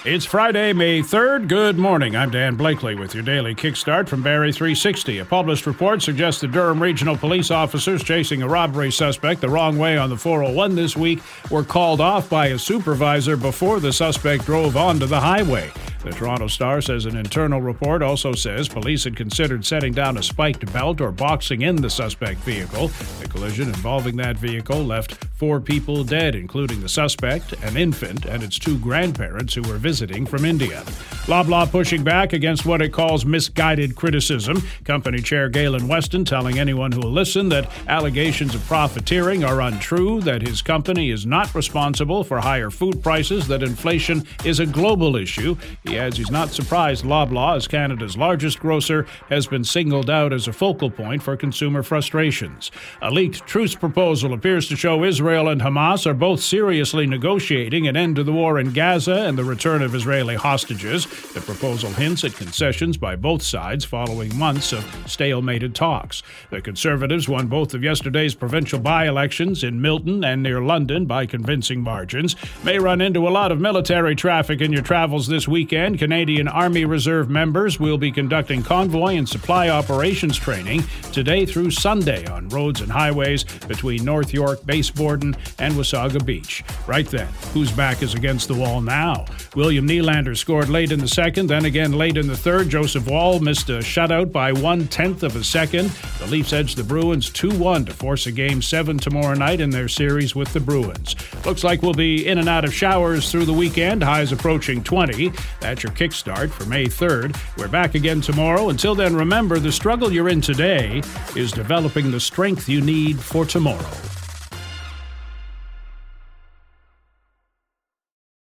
It's Friday, May 3rd. Good morning. I'm Dan Blakely with your daily kickstart from Barrie 360. A published report suggests the Durham Regional Police officers chasing a robbery suspect the wrong way on the 401 this week were called off by a supervisor before the suspect drove onto the highway. The Toronto Star says an internal report also says police had considered setting down a spiked belt or boxing in the suspect vehicle. The collision involving that vehicle left 4 people dead, including the suspect, an infant, and its 2 grandparents who were visiting from India. Loblaw pushing back against what it calls misguided criticism. Company Chair Galen Weston telling anyone who will listen that allegations of profiteering are untrue, that his company is not responsible for higher food prices, that inflation is a global issue. He adds he's not surprised Loblaw, as Canada's largest grocer, has been singled out as a focal point for consumer frustrations. A leaked truce proposal appears to show Israel and Hamas are both seriously negotiating an end to the war in Gaza and the return of Israeli hostages. The proposal hints at concessions by both sides following months of stalemated talks. The Conservatives won both of yesterday's provincial by-elections in Milton and near London by convincing margins. May run into a lot of military traffic in your travels this weekend. Canadian Army Reserve members will be conducting convoy and supply operations training today through Sunday on roads and highways between North York, Base Borden, and Wasaga Beach. Right then, whose back is against the wall now? William Nylander scored late in the second, then again late in the third. Joseph Woll missed a shutout by 1/10 of a second. The Leafs edged the Bruins 2-1 to force a Game 7 tomorrow night in their series with the Bruins. Looks like we'll be in and out of showers through the weekend, highs approaching 20. That's your kickstart for May 3rd. We're back again tomorrow. Until then, remember, the struggle you're in today is developing the strength you need for tomorrow.